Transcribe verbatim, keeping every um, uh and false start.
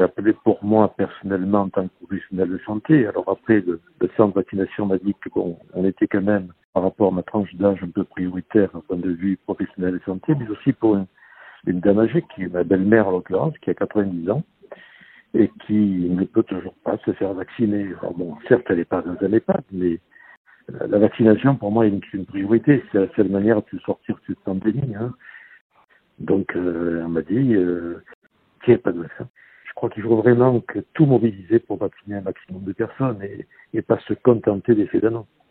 s'est appelé pour moi personnellement en tant que professionnel de santé. Alors après, le, le centre de vaccination m'a dit qu'on on était quand même, par rapport à ma tranche d'âge, un peu prioritaire d'un point de vue professionnel de santé, mais aussi pour une, une dame âgée, qui est ma belle-mère en l'occurrence, qui a quatre-vingt-dix ans, et qui ne peut toujours pas se faire vacciner. Alors bon, certes, elle n'est pas dans un EHPAD, mais la vaccination, pour moi, est une, une priorité. C'est la seule manière de sortir de cette pandémie. Hein. Donc, euh, on m'a dit euh, qu'il n'y ait pas de vaccin. Je crois qu'il faut vraiment que tout mobiliser pour vacciner un maximum de personnes et, et pas se contenter d'effets d'annonce.